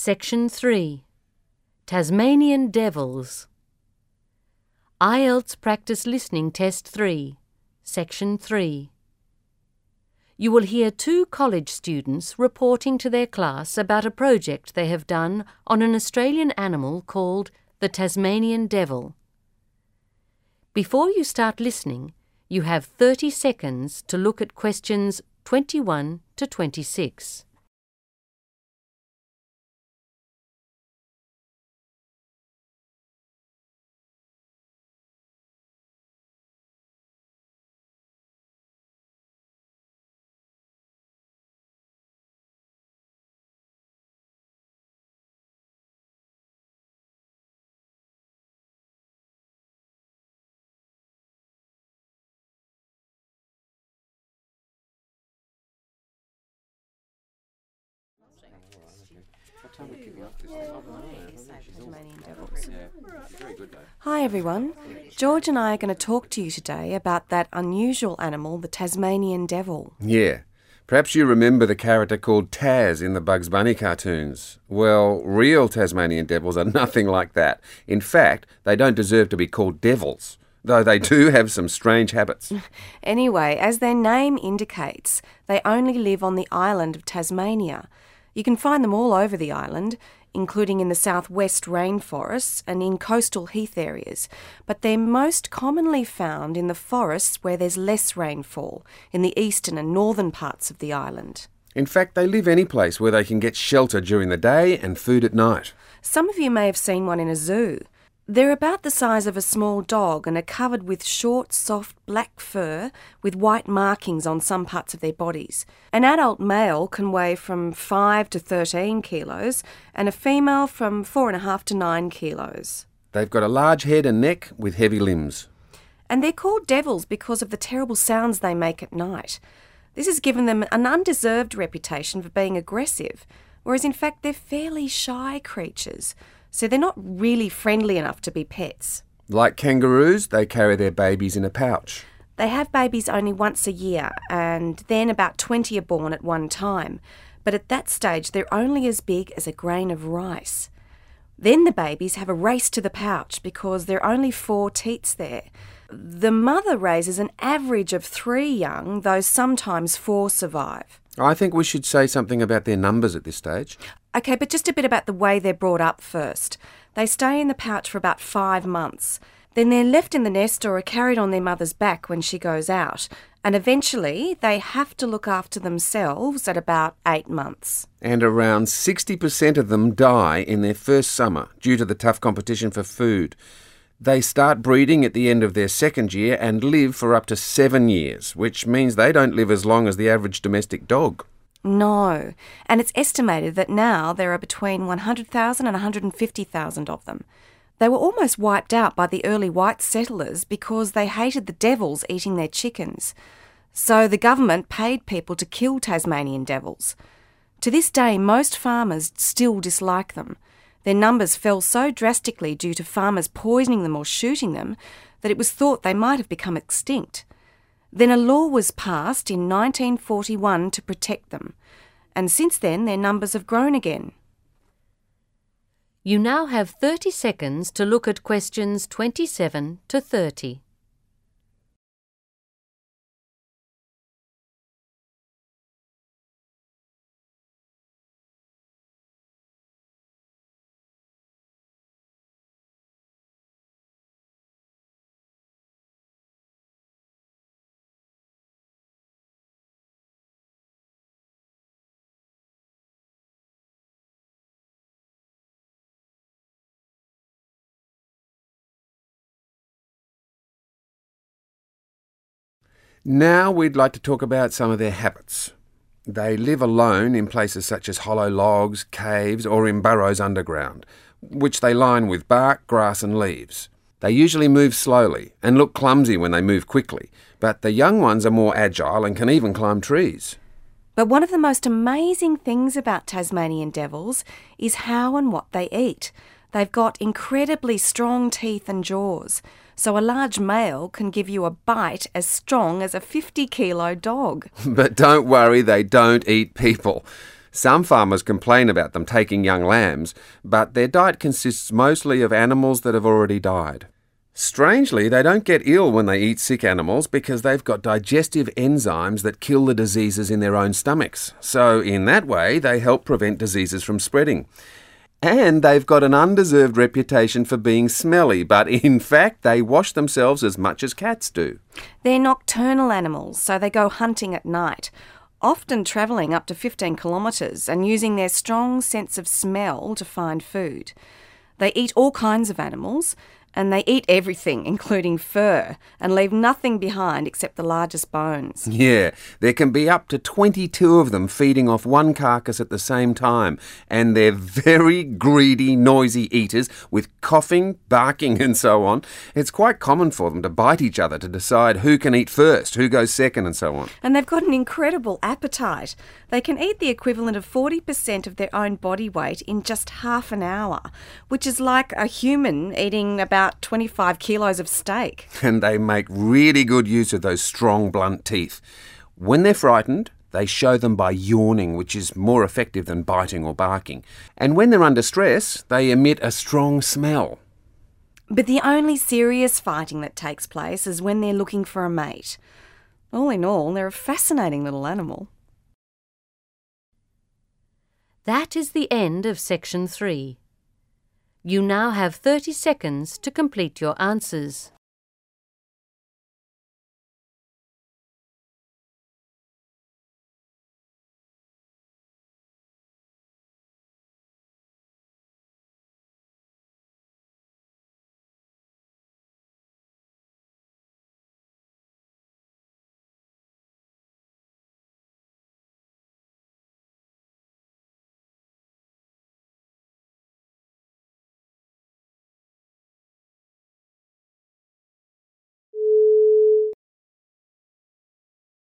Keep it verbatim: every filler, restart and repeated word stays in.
Section three. Tasmanian Devils. I E L T S Practice Listening Test three, Section three. You will hear two college students reporting to their class about a project they have done on an Australian animal called the Tasmanian Devil. Before you start listening, you have thirty seconds to look at questions twenty-one to twenty-six. Hi everyone, George and I are going to talk to you today about that unusual animal, the Tasmanian Devil. Yeah. Perhaps you remember the character called Taz in the Bugs Bunny cartoons. Well, real Tasmanian devils are nothing like that. In fact, they don't deserve to be called devils, though they do have some strange habits. Anyway, as their name indicates, they only live on the island of Tasmania. You can find them all over the island, including in the southwest rainforests and in coastal heath areas, but they're most commonly found in the forests where there's less rainfall, in the eastern and northern parts of the island. In fact, they live any place where they can get shelter during the day and food at night. Some of you may have seen one in a zoo. They're about the size of a small dog and are covered with short, soft black fur with white markings on some parts of their bodies. An adult male can weigh from five to thirteen kilos and a female from four and a half to nine kilos. They've got a large head and neck with heavy limbs. And they're called devils because of the terrible sounds they make at night. This has given them an undeserved reputation for being aggressive, whereas in fact they're fairly shy creatures. So they're not really friendly enough to be pets. Like kangaroos, they carry their babies in a pouch. They have babies only once a year, and then about twenty are born at one time. But at that stage, they're only as big as a grain of rice. Then the babies have a race to the pouch because there are only four teats there. The mother raises an average of three young, though sometimes four survive. I think we should say something about their numbers at this stage. Okay, but just a bit about the way they're brought up first. They stay in the pouch for about five months. Then they're left in the nest or are carried on their mother's back when she goes out. And eventually they have to look after themselves at about eight months. And around sixty percent of them die in their first summer due to the tough competition for food. They start breeding at the end of their second year and live for up to seven years, which means they don't live as long as the average domestic dog. No, and it's estimated that now there are between one hundred thousand and one hundred fifty thousand of them. They were almost wiped out by the early white settlers because they hated the devils eating their chickens. So the government paid people to kill Tasmanian devils. To this day, most farmers still dislike them. Their numbers fell so drastically due to farmers poisoning them or shooting them that it was thought they might have become extinct. Then a law was passed in nineteen forty-one to protect them, and since then their numbers have grown again. You now have thirty seconds to look at questions twenty-seven to thirty. Now we'd like to talk about some of their habits. They live alone in places such as hollow logs, caves, or in burrows underground, which they line with bark, grass and leaves. They usually move slowly and look clumsy when they move quickly, but the young ones are more agile and can even climb trees. But one of the most amazing things about Tasmanian devils is how and what they eat. They've got incredibly strong teeth and jaws, so a large male can give you a bite as strong as a fifty kilo dog. But don't worry, they don't eat people. Some farmers complain about them taking young lambs, but their diet consists mostly of animals that have already died. Strangely, they don't get ill when they eat sick animals because they've got digestive enzymes that kill the diseases in their own stomachs. So in that way, they help prevent diseases from spreading. And they've got an undeserved reputation for being smelly, but in fact they wash themselves as much as cats do. They're nocturnal animals, so they go hunting at night, often travelling up to fifteen kilometres and using their strong sense of smell to find food. They eat all kinds of animals, and they eat everything, including fur, and leave nothing behind except the largest bones. Yeah, there can be up to twenty-two of them feeding off one carcass at the same time, and they're very greedy, noisy eaters with coughing, barking and so on. It's quite common for them to bite each other to decide who can eat first, who goes second and so on. And they've got an incredible appetite. They can eat the equivalent of forty percent of their own body weight in just half an hour, which is like a human eating about twenty-five kilos of steak. And they make really good use of those strong, blunt teeth. When they're frightened, they show them by yawning, which is more effective than biting or barking. And when they're under stress, they emit a strong smell. But the only serious fighting that takes place is when they're looking for a mate. All in all, they're a fascinating little animal. That is the end of section three. You now have thirty seconds to complete your answers.